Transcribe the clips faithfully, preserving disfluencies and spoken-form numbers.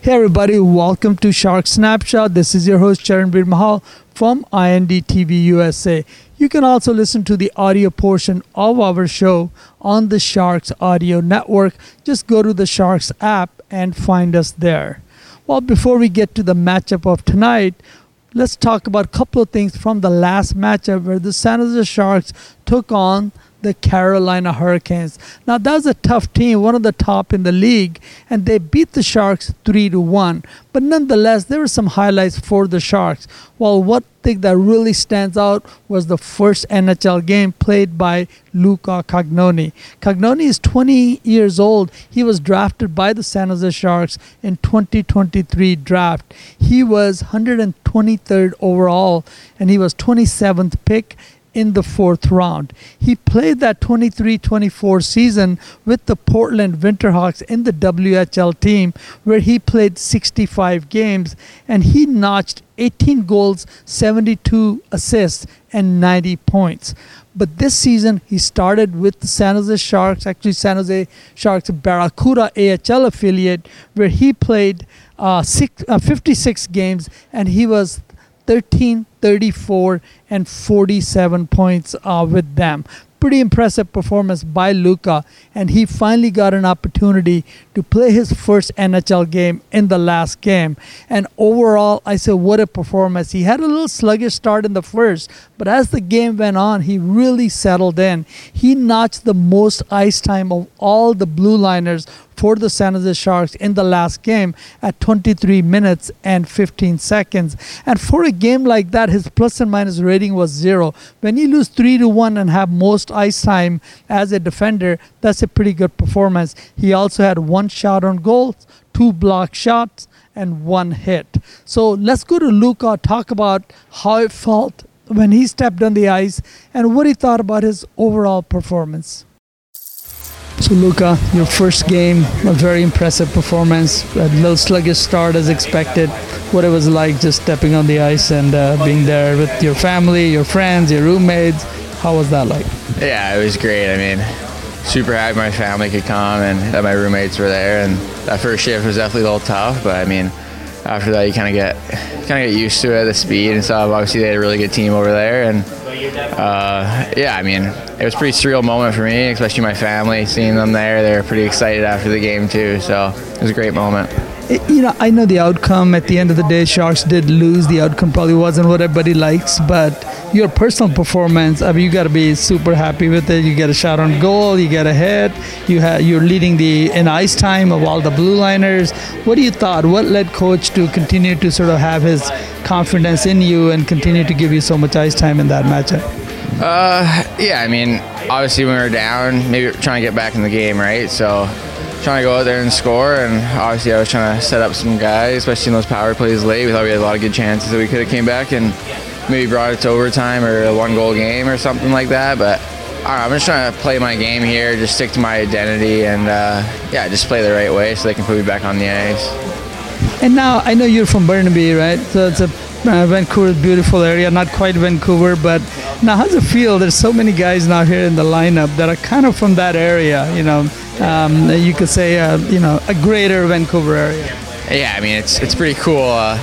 Hey everybody, welcome to Shark Snapshot. This is your host Charanveer Mahal from I N D T V U S A. You can also listen to the audio portion of our show on the Sharks Audio Network. Just go to the Sharks app and find us there. Well, before we get to the matchup of tonight, let's talk about a couple of things from the last matchup where the San Jose Sharks took on the Carolina Hurricanes. Now that was a tough team, one of the top in the league, and they beat the Sharks three to one. But nonetheless, there were some highlights for the Sharks. Well, one thing that really stands out was the first N H L game played by Luca Cagnoni. Cagnoni is twenty years old. He was drafted by the San Jose Sharks in twenty twenty-three draft. He was one hundred twenty-third overall, and he was twenty-seventh pick in the fourth round. He played that twenty-three twenty-four season with the Portland Winterhawks in the W H L team, where he played sixty-five games, and he notched eighteen goals, seventy-two assists, and ninety points. But this season, he started with the San Jose Sharks, actually San Jose Sharks Barracuda A H L affiliate, where he played uh, six, uh, fifty-six games, and he was thirteen, thirty-four, and forty-seven points uh, with them. Pretty impressive performance by Luca, and he finally got an opportunity to play his first N H L game in the last game. And overall, I said, what a performance. He had a little sluggish start in the first, but as the game went on, he really settled in. He notched the most ice time of all the blue liners for the San Jose Sharks in the last game at twenty-three minutes and fifteen seconds. And for a game like that, his plus and minus rating was zero. When you lose three to one and have most ice time as a defender, that's a pretty good performance. He also had one shot on goal, two block shots, and one hit. So let's go to Luca, talk about how it felt when he stepped on the ice and what he thought about his overall performance. So Luca, your first game, a very impressive performance, a little sluggish start as expected. What it was like just stepping on the ice and uh, being there with your family, your friends, your roommates. How was that like? Yeah, it was great. I mean, super happy my family could come and that my roommates were there. And that first shift was definitely a little tough, but I mean, after that you kind of get kind of get used to it, the speed and stuff. Obviously, they had a really good team over there, and uh, yeah, I mean, it was a pretty surreal moment for me, especially my family, seeing them there. They were pretty excited after the game too, so it was a great moment. You know, I know the outcome at the end of the day, Sharks did lose. The outcome probably wasn't what everybody likes, but your personal performance, I mean, you got to be super happy with it. You get a shot on goal, you get a hit, you have, you're leading the in ice time of all the blue liners. What do you thought? What led coach to continue to sort of have his confidence in you and continue to give you so much ice time in that matchup? Uh, yeah, I mean, obviously when we were down, maybe trying to get back in the game, right? So trying to go out there and score, and obviously I was trying to set up some guys, especially in those power plays late. We thought we had a lot of good chances that we could have came back and maybe brought it to overtime or a one-goal game or something like that. But I don't know, I'm just trying to play my game here, just stick to my identity, and uh, yeah, just play the right way so they can put me back on the ice. And now I know you're from Burnaby, right? So it's a uh, Vancouver, beautiful area, not quite Vancouver, but now how's it feel? There's so many guys now here in the lineup that are kind of from that area, you know. Um, you could say, uh, you know, a greater Vancouver area. Yeah, I mean, it's it's pretty cool. Uh,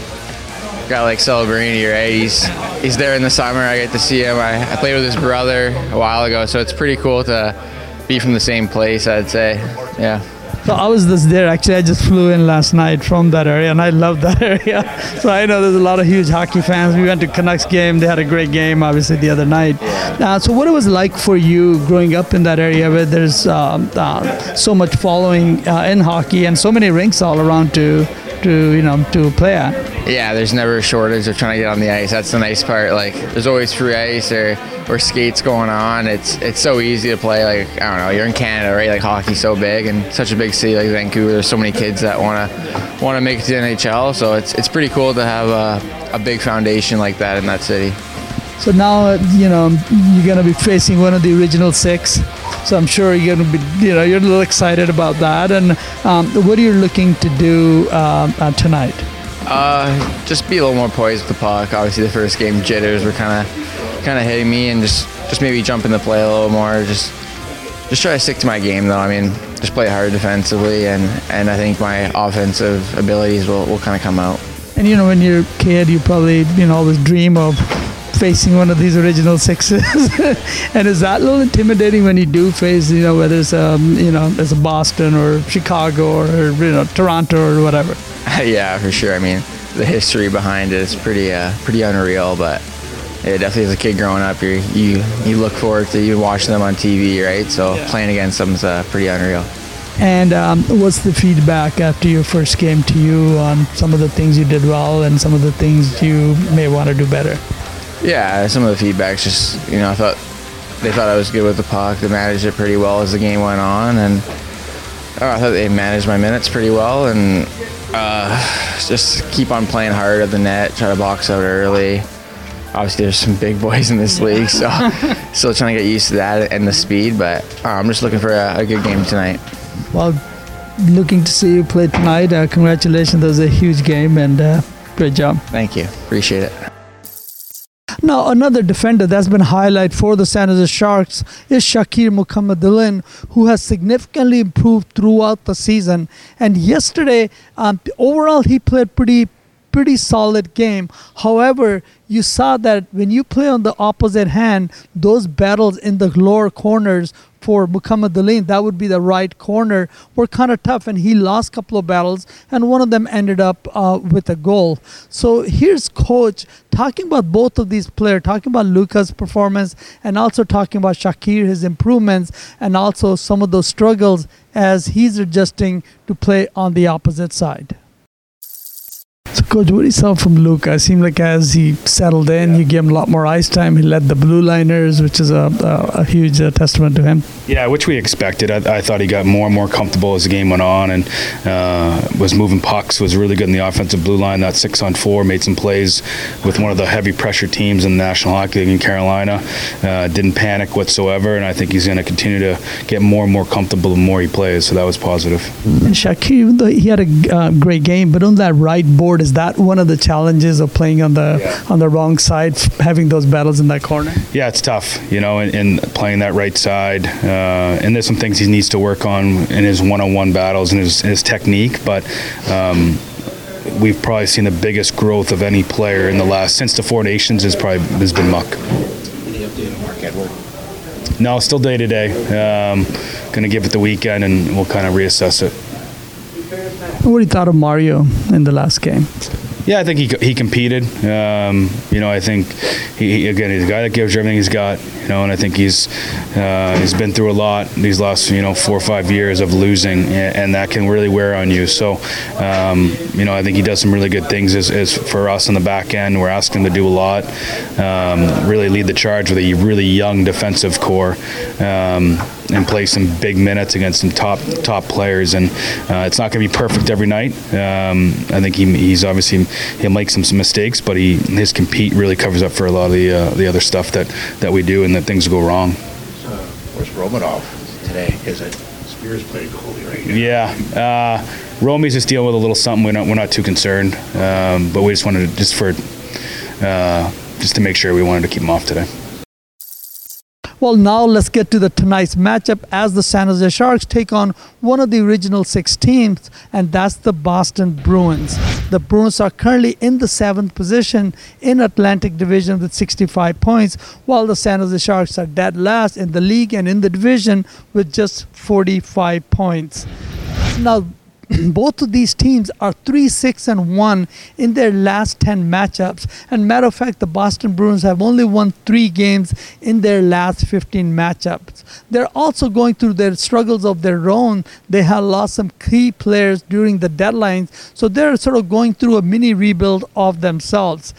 a guy like Celebrini, right? He's he's there in the summer. I get to see him. I, I played with his brother a while ago, so it's pretty cool to be from the same place, I'd say. Yeah. So I was just there. Actually, I just flew in last night from that area, and I love that area. So I know there's a lot of huge hockey fans. We went to Canucks game. They had a great game, obviously, the other night. Uh, so what it was like for you growing up in that area where there's um, uh, so much following uh, in hockey and so many rinks all around to, to you know, to play at? Yeah, there's never a shortage of trying to get on the ice. That's the nice part. Like, there's always free ice or or skates going on. It's it's so easy to play. Like, I don't know, you're in Canada, right? Like, hockey's so big, and such a big city like Vancouver. There's so many kids that want to want to make it to the N H L. So it's it's pretty cool to have a, a big foundation like that in that city. So now, you know, you're going to be facing one of the original six. So I'm sure you're going to be, you know, you're a little excited about that. And um, what are you looking to do um, uh, tonight? Uh, just be a little more poised with the puck. Obviously, the first game jitters were kind of kind of hitting me, and just, just maybe jump in the play a little more. Just just try to stick to my game, though. I mean, just play hard defensively, and, and I think my offensive abilities will, will kind of come out. And, you know, when you're a kid, you probably, you know, always dream of facing one of these original sixes. And is that a little intimidating when you do face, you know, whether it's, um, you know, it's Boston or Chicago or, you know, Toronto or whatever? Yeah, for sure. I mean, the history behind it is pretty uh, pretty unreal, but yeah, definitely as a kid growing up, you you you look forward to you watching them on T V, right? So yeah. Playing against them is uh, pretty unreal. And um, what's the feedback after your first game to you on some of the things you did well and some of the things you may want to do better? Yeah, some of the feedback's just, you know, I thought they thought I was good with the puck. They managed it pretty well as the game went on, and oh, I thought they managed my minutes pretty well, and uh, just keep on playing hard at the net, try to box out early. Obviously, there's some big boys in this league, so still trying to get used to that and the speed, but uh, I'm just looking for a, a good game tonight. Well, looking to see you play tonight. Uh, congratulations, that was a huge game, and uh, great job. Thank you. Appreciate it. Now, another defender that's been a highlight for the San Jose Sharks is Shakir Mukhamadullin, who has significantly improved throughout the season. And yesterday, um, overall, he played pretty pretty solid game. However, you saw that when you play on the opposite hand, those battles in the lower corners for Mukhamadullin, that would be the right corner, were kind of tough, and he lost a couple of battles, and one of them ended up uh, with a goal. So here's coach talking about both of these players, talking about Luka's performance and also talking about Shakir, his improvements, and also some of those struggles as he's adjusting to play on the opposite side. So, Coach, what do you saw from Luka? It seemed like as he settled in, yeah. you gave him a lot more ice time. He led the Blue Liners, which is a, a, a huge uh, testament to him. Yeah, which we expected. I, I thought he got more and more comfortable as the game went on, and uh, was moving pucks, was really good in the offensive blue line. That six on four, made some plays with one of the heavy pressure teams in the National Hockey League in Carolina. Uh, didn't panic whatsoever, and I think he's going to continue to get more and more comfortable the more he plays, so that was positive. And Shakir, even though he had a uh, great game, but on that right board, is that one of the challenges of playing on the yeah. on the wrong side, having those battles in that corner? Yeah, it's tough, you know, and, and playing that right side. Uh, and there's some things he needs to work on in his one-on-one battles and his, his technique. But um, we've probably seen the biggest growth of any player in the last since the Four Nations has probably has been Muck. Any update on Mark Edward? No, still day to day. Um, going to give it the weekend, and we'll kind of reassess it. What do you thought of Mario in the last game? Yeah, I think he he competed. Um, you know, I think he, he again he's a guy that gives you everything he's got. You know, and I think he's uh, he's been through a lot these last you know four or five years of losing, and, and that can really wear on you. So, um, you know, I think he does some really good things as, as for us on the back end. We're asking him to do a lot, um, really lead the charge with a really young defensive core. Um, and play some big minutes against some top top players, and uh, it's not going to be perfect every night. Um, I think he, he's obviously he'll make some, some mistakes, but he his compete really covers up for a lot of the uh, the other stuff that, that we do and that things go wrong. Uh, where's Romanov today? Is it Spears played goalie right now? Yeah, uh, Romy's just dealing with a little something. We're not we're not too concerned, um, but we just wanted to just for uh, just to make sure we wanted to keep him off today. Well, now let's get to the tonight's matchup as the San Jose Sharks take on one of the original six teams, and that's the Boston Bruins. The Bruins are currently in the seventh position in Atlantic Division with sixty-five points, while the San Jose Sharks are dead last in the league and in the division with just forty-five points. Now, both of these teams are three six and one in their last ten matchups. And matter of fact, the Boston Bruins have only won three games in their last fifteen matchups. They're also going through their struggles of their own. They have lost some key players during the deadlines, so they're sort of going through a mini rebuild of themselves.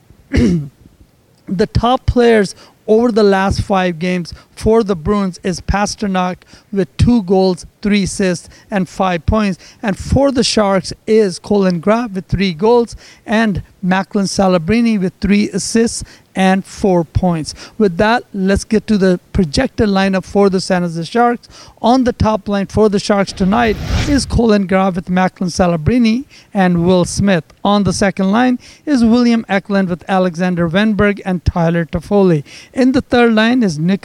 The top players over the last five games for the Bruins is Pasternak with two goals, three assists, and five points. And for the Sharks is Colin Graf with three goals and Macklin Salabrini with three assists and four points. With that, let's get to the projected lineup for the San Jose Sharks. On the top line for the Sharks tonight is Colin Graf with Macklin Salabrini and Will Smith. On the second line is William Eklund with Alexander Wenberg and Tyler Toffoli. In the third line is Nikolai Kovalevsky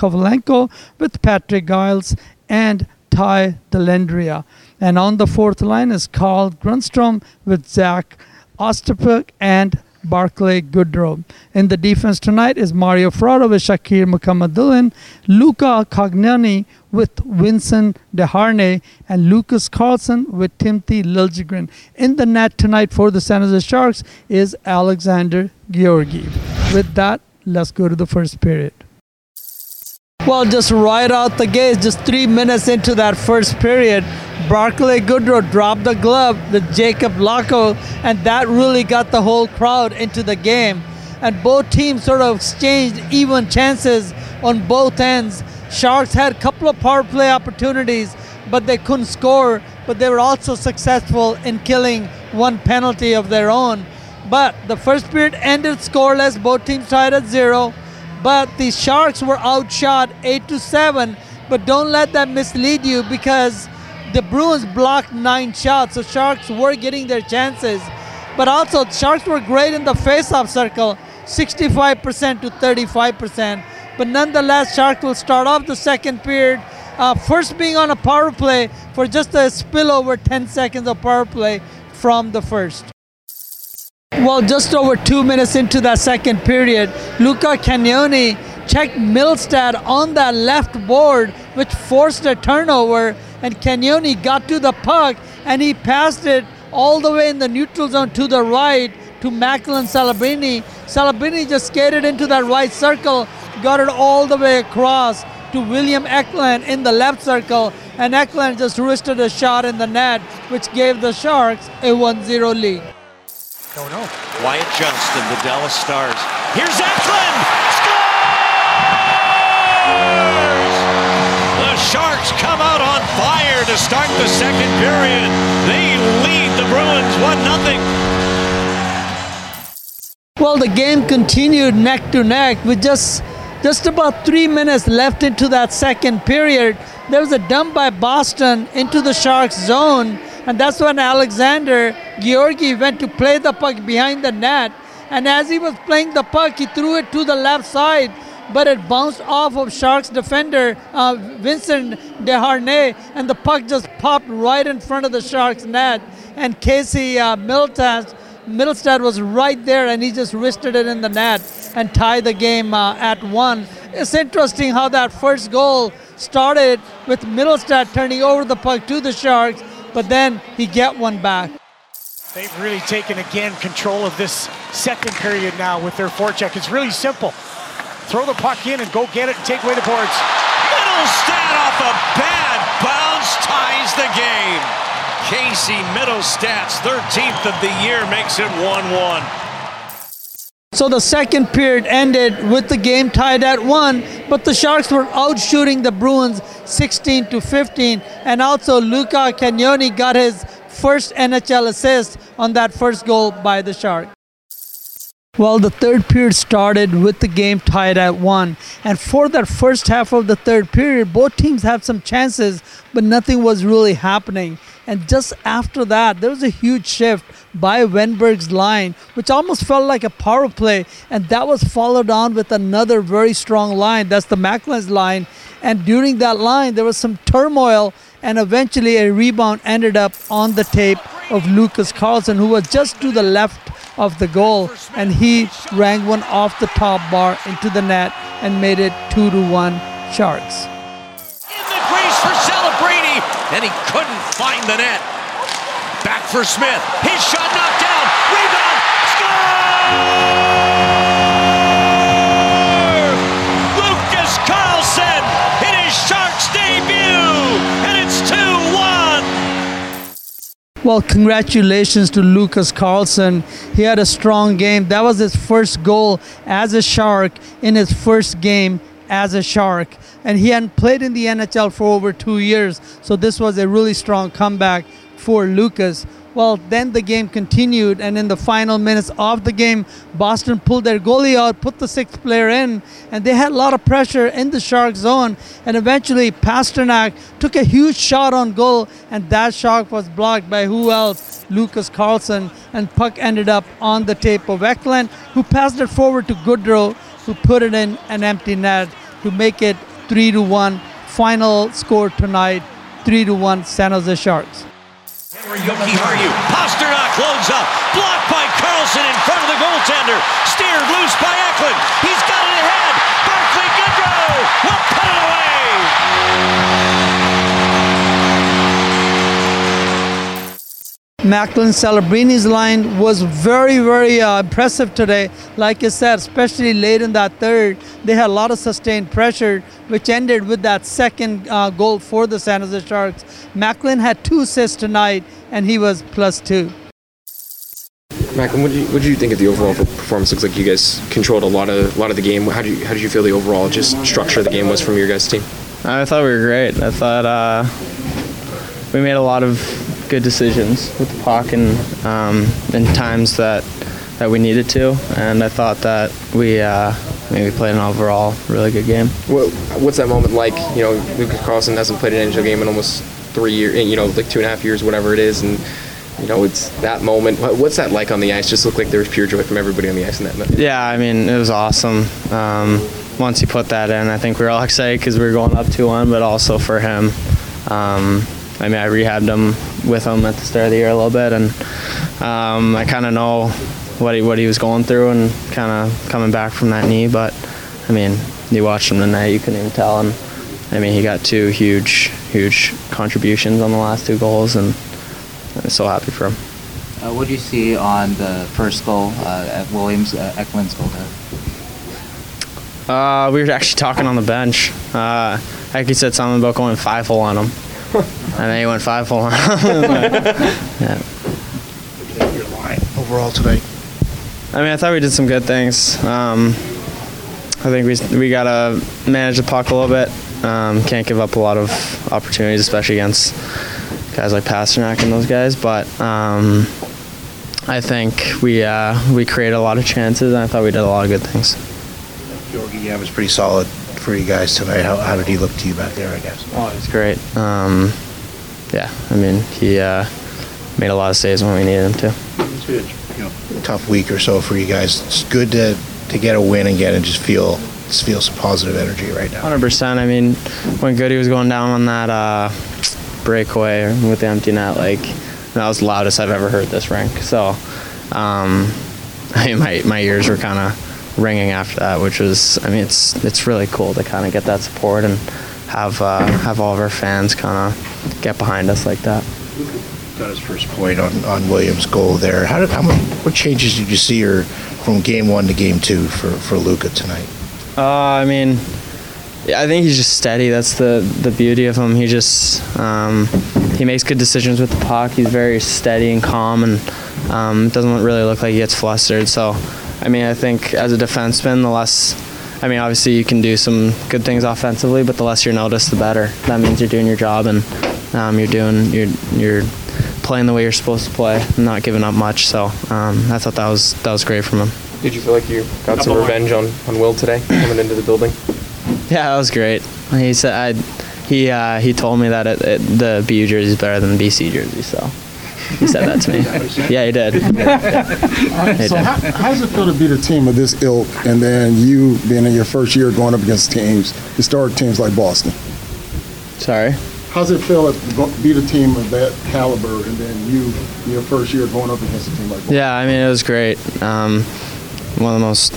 Kovalenko with Patrick Giles and Ty Dellandrea. And on the fourth line is Carl Grundstrom with Zach Osterpuk and Barclay Goodrow. In the defense tonight is Mario Ferraro with Shakir Mukhamadullin, Luca Cagnani with Vincent DeHarnay, and Lucas Carlson with Timothy Liljegren. In the net tonight for the San Jose Sharks is Alexander Georgiev. With that, let's go to the first period. Well, just right out the gate, just three minutes into that first period, Barclay Goodrow dropped the glove with Jacob Lacko, and that really got the whole crowd into the game. And both teams sort of exchanged even chances on both ends. Sharks had a couple of power play opportunities, but they couldn't score, but they were also successful in killing one penalty of their own. But the first period ended scoreless, both teams tied at zero. But the Sharks were outshot eight to seven, but don't let that mislead you because the Bruins blocked nine shots, so Sharks were getting their chances. But also, Sharks were great in the face-off circle, sixty-five percent to thirty-five percent. But nonetheless, Sharks will start off the second period, uh, first being on a power play for just a spillover ten seconds of power play from the first. Well, just over two minutes into that second period, Luca Cagnani checked Milstad on that left board, which forced a turnover, and Cagnani got to the puck, and he passed it all the way in the neutral zone to the right to Macklin Celebrini. Celebrini just skated into that right circle, got it all the way across to William Eklund in the left circle, and Eklund just wristed a shot in the net, which gave the Sharks a one zero lead. Don't know. Wyatt Johnston, the Dallas Stars. Here's Eklund! Scores! The Sharks come out on fire to start the second period. They lead the Bruins one nothing. Well, the game continued neck to neck with just, just about three minutes left into that second period. There was a dump by Boston into the Sharks zone, and that's when Alexander Georgiev went to play the puck behind the net. And as he was playing the puck, he threw it to the left side, but it bounced off of Sharks defender uh, Vincent DeHarnay, and the puck just popped right in front of the Sharks net. And Casey uh, Milstad, Milstad was right there, and he just wristed it in the net and tied the game uh, at one. It's interesting how that first goal started with Milstad turning over the puck to the Sharks, but then he get one back. They've really taken, again, control of this second period now with their forecheck. It's really simple. Throw the puck in and go get it and take away the boards. Middlestad off a bad bounce ties the game. Casey Middlestad's thirteenth of the year makes it one one. So the second period ended with the game tied at one, but the Sharks were outshooting the Bruins sixteen to fifteen, and also Luca Cagnani got his first N H L assist on that first goal by the Sharks. Well, the third period started with the game tied at one, and for that first half of the third period, both teams had some chances, but nothing was really happening. And just after that, there was a huge shift by Wenberg's line, which almost felt like a power play, and that was followed on with another very strong line. That's the Macklin's line, and during that line, there was some turmoil, and eventually a rebound ended up on the tape of Lucas Carlson, who was just to the left of the goal, and he rang one off the top bar into the net and made it two to one Sharks. In the crease for Celebrini, and he couldn't find the net. Back for Smith. His shot knocked down. Rebound. Score! Lucas Carlson in his Sharks debut, and it's two one. Well, congratulations to Lucas Carlson. He had a strong game. That was his first goal as a Shark in his first game as a Shark. And he hadn't played in the N H L for over two years. So this was a really strong comeback for Lucas. Well, then the game continued, and in the final minutes of the game, Boston pulled their goalie out, put the sixth player in, and they had a lot of pressure in the Shark zone, and eventually Pasternak took a huge shot on goal, and that shot was blocked by who else? Lucas Carlson, and puck ended up on the tape of Eklund, who passed it forward to Goodrow, who put it in an empty net to make it three to one. Final score tonight, three to one San Jose Sharks. Henry Yoki Haru. Pasternak loads up. Blocked by Carlson in front of the goaltender. Steered loose by Eklund. He's got it ahead. Barclay Goodrow will put it away. Macklin Celebrini's line was very, very uh, impressive today. Like I said, especially late in that third, they had a lot of sustained pressure, which ended with that second uh, goal for the San Jose Sharks. Macklin had two assists tonight, and he was plus two. Macklin, what did you what did you think of the overall performance? Looks like you guys controlled a lot of a lot of the game. How did you how did you feel the overall just structure of the game was from your guys' team? I thought we were great. I thought uh, we made a lot of good decisions with the puck and um, in times that that we needed to, and I thought that we uh, maybe played an overall really good game. What, what's that moment like? You know, Lucas Carlson hasn't played an N H L game in almost three years, you know, like two and a half years, whatever it is, and you know, it's that moment. What's that like on the ice? Just looked like there was pure joy from everybody on the ice in that moment. Yeah, I mean, it was awesome. Um, once he put that in, I think we were all excited because we were going up two one, but also for him. Um, I mean, I rehabbed him with him at the start of the year a little bit, and um, I kind of know what he what he was going through and kind of coming back from that knee. But I mean, you watched him tonight, you couldn't even tell. And I mean, he got two huge, huge contributions on the last two goals, and I'm so happy for him. Uh, what do you see on the first goal uh, at Williams uh, Eklund's goal there? Uh, we were actually talking on the bench. Uh, Eki said something about going five hole on him. And then he went five hole on him. Yeah. What do you think of your line overall tonight? I mean, I thought we did some good things. Um, I think we we gotta manage the puck a little bit. Um, can't give up a lot of opportunities, especially against guys like Pasternak and those guys. But um, I think we uh, we created a lot of chances, and I thought we did a lot of good things. Georgi, yeah, was pretty solid for you guys tonight. How, how did he look to you back there, I guess? Oh, he's great. Um, yeah, I mean, he uh, made a lot of saves when we needed him to. It's good. You know, tough week or so for you guys. It's good to to get a win again and just feel just feel some positive energy right now. one hundred percent. I mean, when Goody was going down on that uh, breakaway with the empty net, like, that was the loudest I've ever heard this rink. So, um, I mean, my my ears were kind of ringing after that, which was, I mean, it's it's really cool to kind of get that support and have uh, have all of our fans kind of get behind us like that. Got his first point on, on Williams' goal there. How did how much, what changes did you see her from game one to game two for for Luka tonight? Uh, I mean, yeah, I think he's just steady. That's the the beauty of him. He just um, he makes good decisions with the puck. He's very steady and calm, and um, doesn't really look like he gets flustered. So, I mean, I think as a defenseman, the less, I mean, obviously you can do some good things offensively, but the less you're noticed, the better. That means you're doing your job, and um, you're doing you're you're playing the way you're supposed to play, and not giving up much. So um, I thought that was that was great from him. Did you feel like you got some revenge on, on Will today coming into the building? Yeah, that was great. He said I, he uh, he told me that it, it, the B U jersey is better than the B C jersey, so he said that to me. Yeah, he did. All right, He so did. how, how does it feel to beat a team of this ilk, and then you being in your first year going up against teams, historic teams like Boston? Sorry. How does it feel to go- beat a team of that caliber, and then you, your first year going up against a team like Boston? Yeah, I mean, it was great. Um, one of the most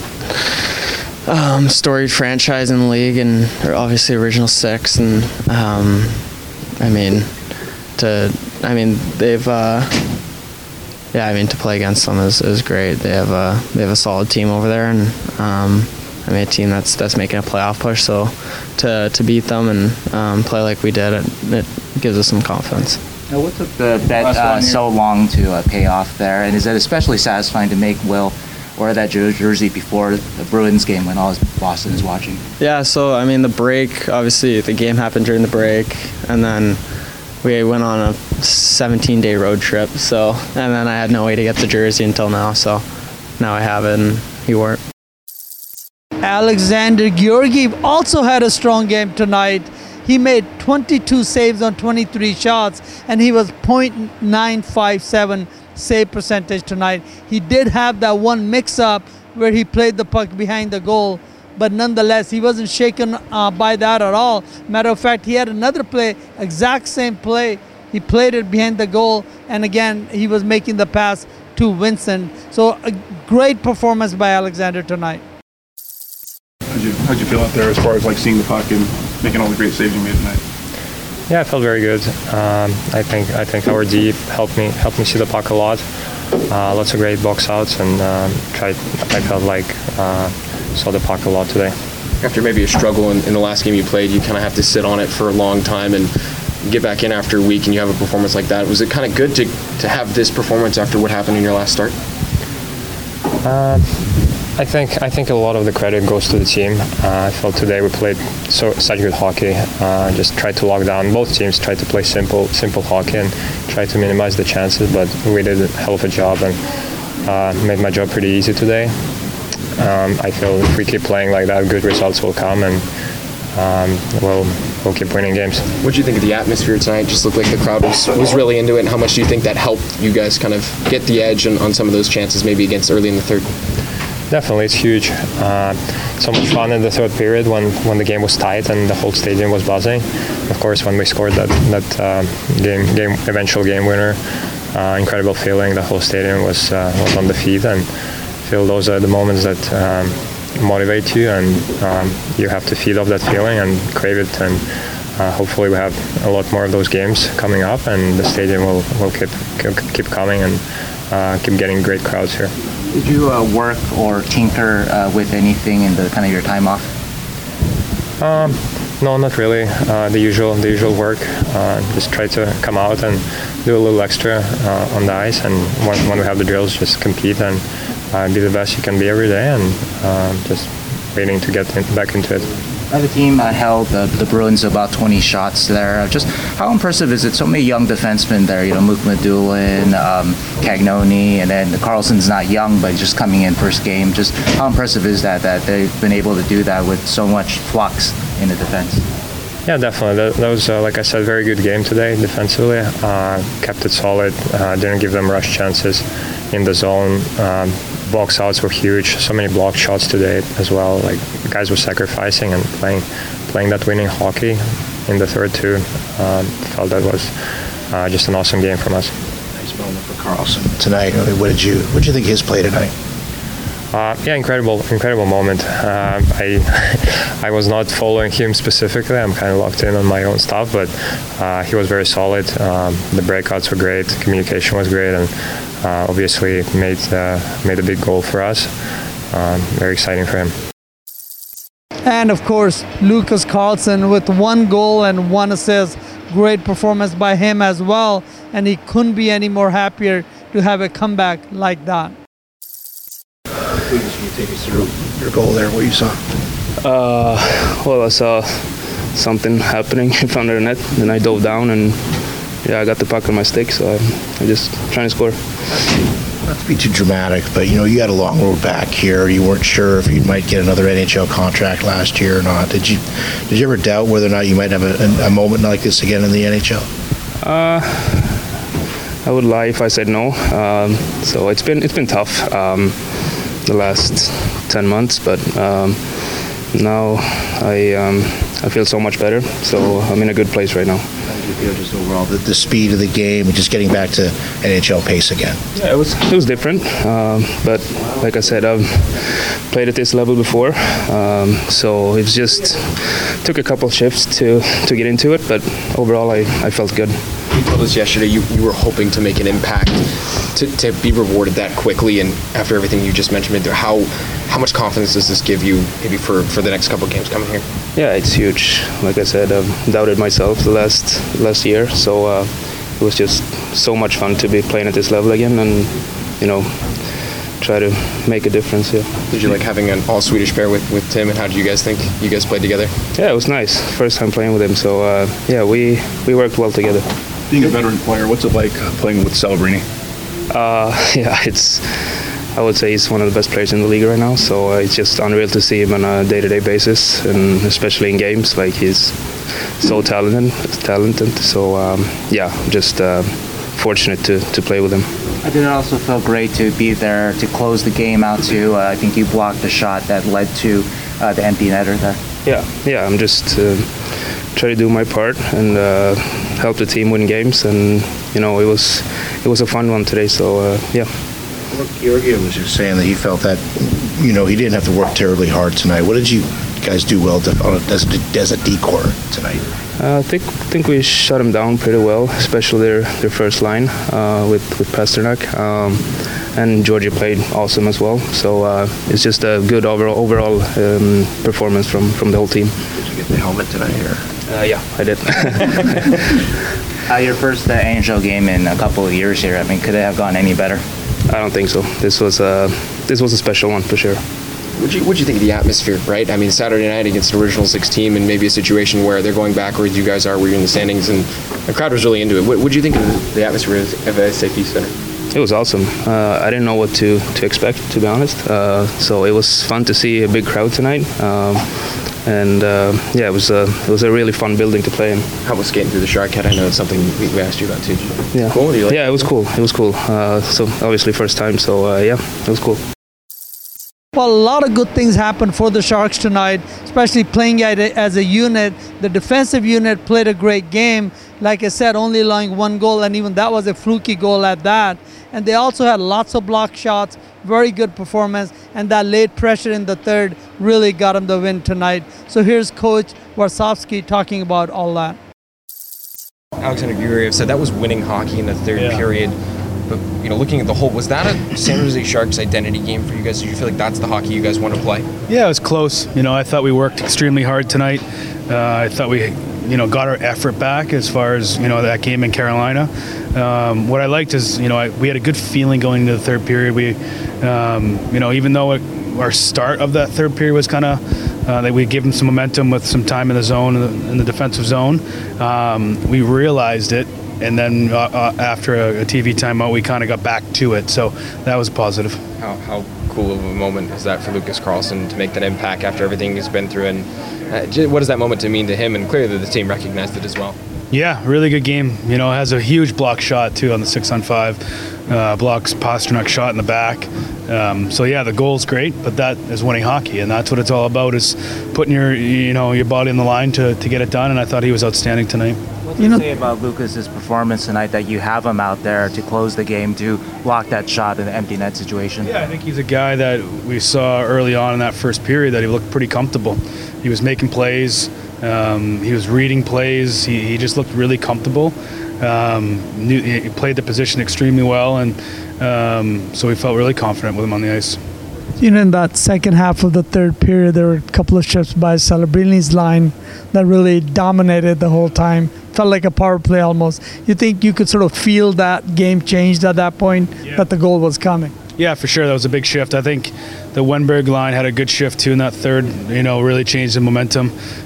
um, storied franchise in the league, and they're obviously original six. And um, I mean, to I mean they've uh, yeah, I mean to play against them is, is great. They have a they have a solid team over there, and um, I mean a team that's that's making a playoff push. So to to beat them and um, play like we did, it, it gives us some confidence. Now, what took the bet uh, so long to uh, pay off there, and is it especially satisfying to make Will wear that jer- jersey before the Bruins game when all of Boston is watching? Yeah, so I mean the break, obviously the game happened during the break, and then we went on a seventeen day road trip, so, and then I had no way to get the jersey until now, so now I have it, and he wore it. Alexander Georgiev also had a strong game tonight. He made twenty-two saves on twenty-three shots, and he was point nine five seven save percentage tonight. He did have that one mix-up where he played the puck behind the goal, but nonetheless, he wasn't shaken uh, by that at all. Matter of fact, he had another play, exact same play. He played it behind the goal, and again, he was making the pass to Vincent. So a great performance by Alexander tonight. How'd you, how'd you feel out there as far as like seeing the puck and making all the great saves you made tonight? Yeah, I felt very good. Um, I think I think our D helped me helped me see the puck a lot. Uh, lots of great box outs, and um, tried. I felt like uh, saw the puck a lot today. After maybe a struggle in, in the last game you played, you kind of have to sit on it for a long time and get back in after a week, and you have a performance like that. Was it kind of good to to have this performance after what happened in your last start? Uh, I think I think a lot of the credit goes to the team. Uh, I felt today we played so such good hockey. Uh, just tried to lock down. Both teams tried to play simple simple hockey and tried to minimize the chances, but we did a hell of a job and uh, made my job pretty easy today. Um, I feel if we keep playing like that, good results will come, and um, we'll we'll keep winning games. What do you think of the atmosphere tonight? Just looked like the crowd was was really into it. And how much do you think that helped you guys kind of get the edge on, on some of those chances, maybe against early in the third? Definitely, it's huge. Uh, so much fun in the third period when, when the game was tight and the whole stadium was buzzing. Of course, when we scored that that uh, game game eventual game winner, uh, incredible feeling. The whole stadium was uh, was on the feet, and I feel those are the moments that um, motivate you, and um, you have to feed off that feeling and crave it. And uh, hopefully, we have a lot more of those games coming up, and the stadium will will keep keep coming and uh, keep getting great crowds here. Did you uh, work or tinker uh, with anything in the kind of your time off? Um, no, not really. Uh, the usual, the usual work. Uh, just try to come out and do a little extra uh, on the ice, and when, when we have the drills, just compete and uh, be the best you can be every day, and uh, just waiting to get in, back into it. Uh, the team uh, held uh, the Bruins about twenty shots there. Uh, just how impressive is it? So many young defensemen there, you know, Mukhamadullin, um, Cagnoni, and then Carlson's not young, but just coming in first game. Just how impressive is that, that they've been able to do that with so much flux in the defense? Yeah, definitely. That, that was, uh, like I said, a very good game today defensively. Uh, kept it solid, uh, didn't give them rush chances in the zone. Um, box outs were huge. So many blocked shots today as well. Like, guys were sacrificing and playing playing that winning hockey in the third too. Uh, felt that was uh, just an awesome game from us. Nice moment for Carlson tonight. I mean, what did you what did you think of his play tonight? Uh, yeah, incredible, incredible moment. Uh, I I was not following him specifically. I'm kind of locked in on my own stuff, but uh, he was very solid. Um, the breakouts were great. Communication was great, and uh, obviously made uh, made a big goal for us. Um, very exciting for him. And of course, Lucas Carlsson with one goal and one assist. Great performance by him as well, and he couldn't be any more happier to have a comeback like that. Please, can you take us through your goal there, what you saw? Uh, well, I saw something happening in front of the net, and I dove down, and yeah, I got the puck on my stick, so I, I just trying to score. Not to be too dramatic, but you know, you had a long road back here. You weren't sure if you might get another N H L contract last year or not. Did you did you ever doubt whether or not you might have a, a moment like this again in the N H L? Uh, I would lie if I said no. Um, so it's been it's been tough um, the last ten months, but um, now I um, I feel so much better. So I'm in a good place right now. How did you feel just overall, the, the speed of the game, and just getting back to N H L pace again? Yeah, it was it was different, um, but like I said, I've played at this level before, um, so it's just took a couple shifts to to get into it. But overall, I, I felt good. You told us yesterday you, you were hoping to make an impact, to, to be rewarded that quickly, and after everything you just mentioned, how how much confidence does this give you maybe for, for the next couple of games coming here? Yeah, it's huge. Like I said, I've doubted myself the last last year, so uh, it was just so much fun to be playing at this level again, and you know, try to make a difference here. Did you like having an all-Swedish pair with, with Tim, and how did you guys think you guys played together? Yeah, it was nice. First time playing with him, so uh, yeah, we, we worked well together. Being a veteran player, what's it like uh, playing with Celebrini? Uh, yeah, it's, I would say he's one of the best players in the league right now, so uh, it's just unreal to see him on a day-to-day basis, and especially in games. Like, he's so talented, talented. So um, yeah, just uh, fortunate to, to play with him. I did it also feel great to be there to close the game out too. Uh, I think you blocked the shot that led to uh, the empty netter there. Yeah, yeah. I'm just uh, trying to do my part and uh, help the team win games. And you know, it was it was a fun one today. So uh, yeah. Georgiev was just saying that he felt that you know he didn't have to work terribly hard tonight. What did you guys do well to, on a, as, a, as a decor tonight? Uh, I think think we shut them down pretty well, especially their, their first line uh, with with Pastrnak, um, and Georgia played awesome as well. So uh, it's just a good overall overall um, performance from, from the whole team. Did you get the helmet tonight here? Uh, yeah, I did. uh, your first uh, N H L game in a couple of years here. I mean, could it have gone any better? I don't think so. This was a this was a special one for sure. What'd you, what'd you think of the atmosphere, right? I mean, Saturday night against an Original Six team and maybe a situation where they're going backwards, you guys are, where you're in the standings, and the crowd was really into it. What would you think of the atmosphere of S A P Center? It was awesome. Uh, I didn't know what to, to expect, to be honest. Uh, so it was fun to see a big crowd tonight. Um, and uh, yeah, it was a it was a really fun building to play in. How was skating through the Shark Head? I know it's something we, we asked you about too. Yeah, cool. You like yeah, it was cool. It was cool. Uh, so obviously first time. So uh, yeah, it was cool. Well, a lot of good things happened for the Sharks tonight, especially playing as a unit. The defensive unit played a great game. Like I said, only allowing one goal, and even that was a fluky goal at that. And they also had lots of block shots, very good performance, and that late pressure in the third really got them the win tonight. So here's Coach Warsofsky talking about all that. Alexander Georgiev said that was winning hockey in the third yeah. period. But, you know, looking at the whole, was that a San Jose Sharks identity game for you guys? Did you feel like that's the hockey you guys want to play? Yeah, it was close. You know, I thought we worked extremely hard tonight. Uh, I thought we, you know, got our effort back as far as, you know, that game in Carolina. Um, what I liked is, you know, I, we had a good feeling going into the third period. We, um, you know, even though it, our start of that third period was kind of, uh, that we gave them some momentum with some time in the zone, in the, in the defensive zone, um, we realized it. And then uh, uh, after a, a T V timeout, we kind of got back to it. So that was positive. How, how cool of a moment is that for Lucas Carlsson to make that impact after everything he's been through? And uh, what does that moment to mean to him? And clearly the team recognized it as well. Yeah, really good game. You know, has a huge block shot too on the six on five. Uh, blocks Pastrnak shot in the back. Um, so yeah, the goal's great, but that is winning hockey, and that's what it's all about: is putting your, you know, your body on the line to, to get it done. And I thought he was outstanding tonight. What do you, you know, say about Lucas's performance tonight, that you have him out there to close the game, to block that shot in the empty net situation? Yeah, I think he's a guy that we saw early on in that first period that he looked pretty comfortable. He was making plays. Um, he was reading plays. He, he just looked really comfortable. Um, knew, he played the position extremely well, and um, so we felt really confident with him on the ice. You know, in that second half of the third period, there were a couple of shifts by Celebrini's line that really dominated the whole time. Felt like a power play almost. You think you could sort of feel that game changed at that point, yeah. that the goal was coming? Yeah, for sure. That was a big shift. I think the Wenberg line had a good shift too in that third, you know, really changed the momentum.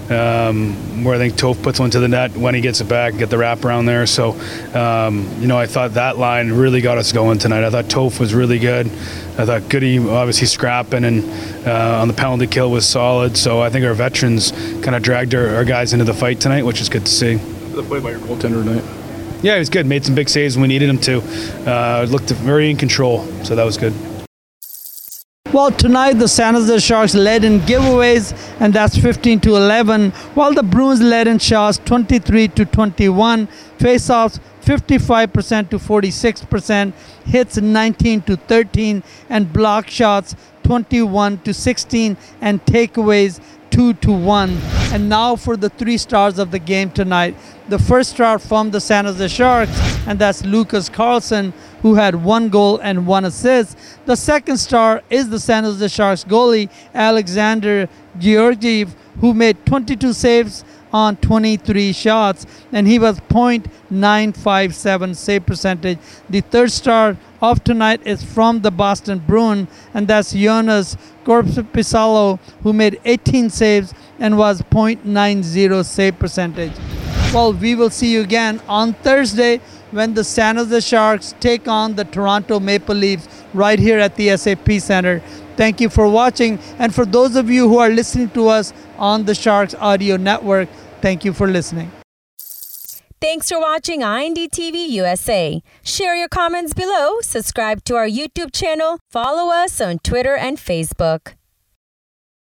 Um, where I think Toph puts one to the net when he gets it back, get the wrap around there. So, um, you know, I thought that line really got us going tonight. I thought Toph was really good. I thought Goody, obviously scrapping, and uh, on the penalty kill was solid. So I think our veterans kind of dragged our, our guys into the fight tonight, which is good to see. The play by your goaltender tonight. Yeah, he was good. Made some big saves when we needed him to. Uh, looked very in control, so that was good. Well, tonight the San Jose Sharks led in giveaways, and that's fifteen to eleven, while the Bruins led in shots twenty-three to twenty-one, faceoffs fifty-five percent to forty-six percent, hits nineteen to thirteen, and block shots twenty-one to sixteen, and takeaways two to one. And now for the three stars of the game tonight. The first star from the San Jose Sharks, and that's Lucas Carlsson, who had one goal and one assist. The second star is the San Jose Sharks goalie, Alexander Georgiev, who made twenty-two saves on twenty-three shots, and he was point nine five seven save percentage. The third star of tonight is from the Boston Bruins, and that's Jonas Korpisalo, who made eighteen saves and was point nine zero save percentage. Well, we will see you again on Thursday when the San Jose Sharks take on the Toronto Maple Leafs right here at the S A P Center. Thank you for watching, and for those of you who are listening to us on the Sharks Audio Network, thank you for listening. Thanks for watching I N D T V U S A. Share your comments below, subscribe to our YouTube channel, follow us on Twitter and Facebook.